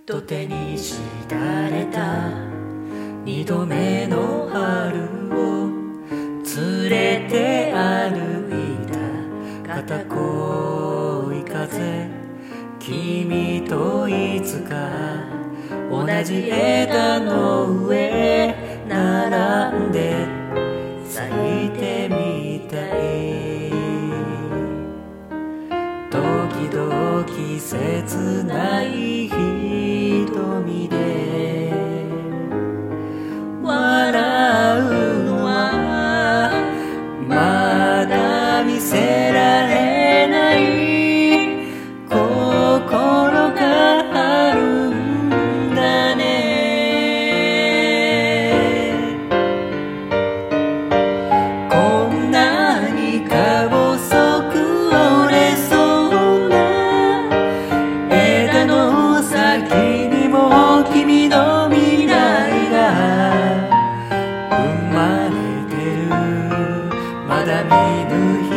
と手にしたれた二度目の春を連れて歩いた片恋風、君といつか同じ枝の上並んで咲いてみたい。時々切ない瞳で笑うのはまだ見せられない心があるんだね。こんなにか細く折れそうな枝の先にも君の未来が生まれてる。まだ見ぬ